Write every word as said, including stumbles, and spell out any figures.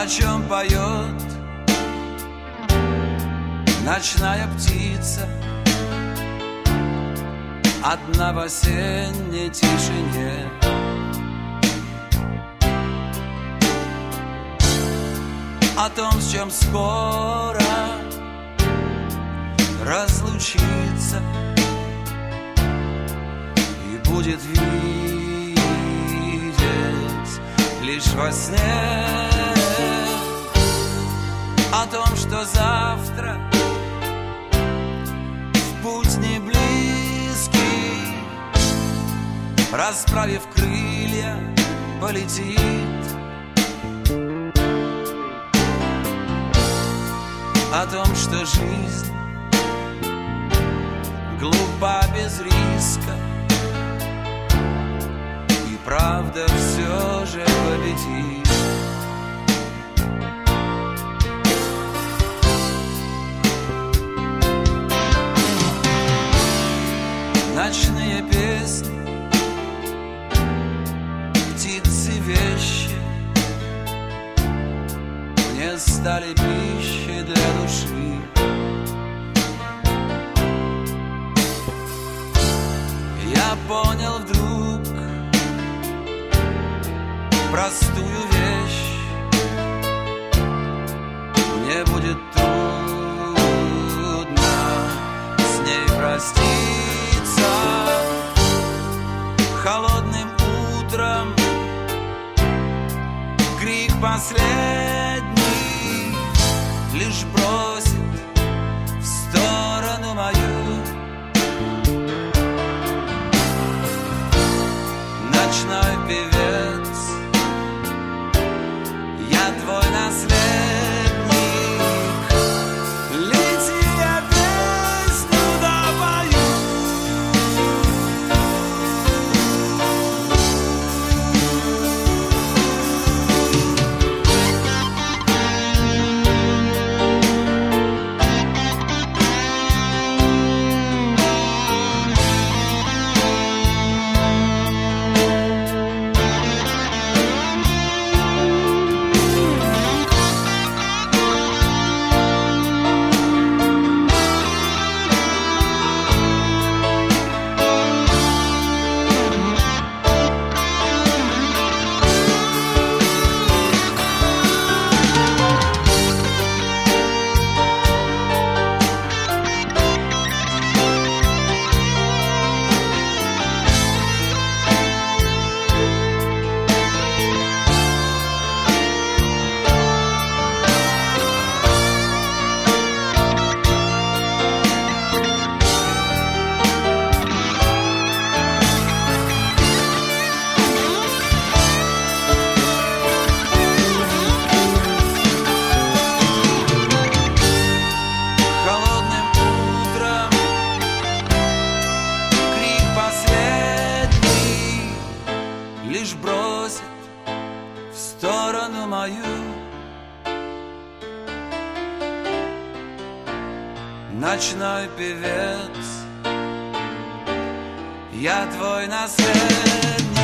чем поет ночная птица одна в осенней тишине. О том, с чем скоро разлучиться и будет видеть лишь во сне. О том, что завтра в путь не близкий, расправив крылья, полетит. О том, что жизнь глупа без риска, и правда все же победит. Ночные песни, птицы, вещи мне стали пищей для души. Я понял вдруг простую вещь: мне будет трудно с ней проститься. Холодным утром крик последний лишь бросит в сторону мою. Ночной певец, я твой наследник. Лети, я песню допою. Лишь бросит в сторону мою. Ночной певец, я твой наследник.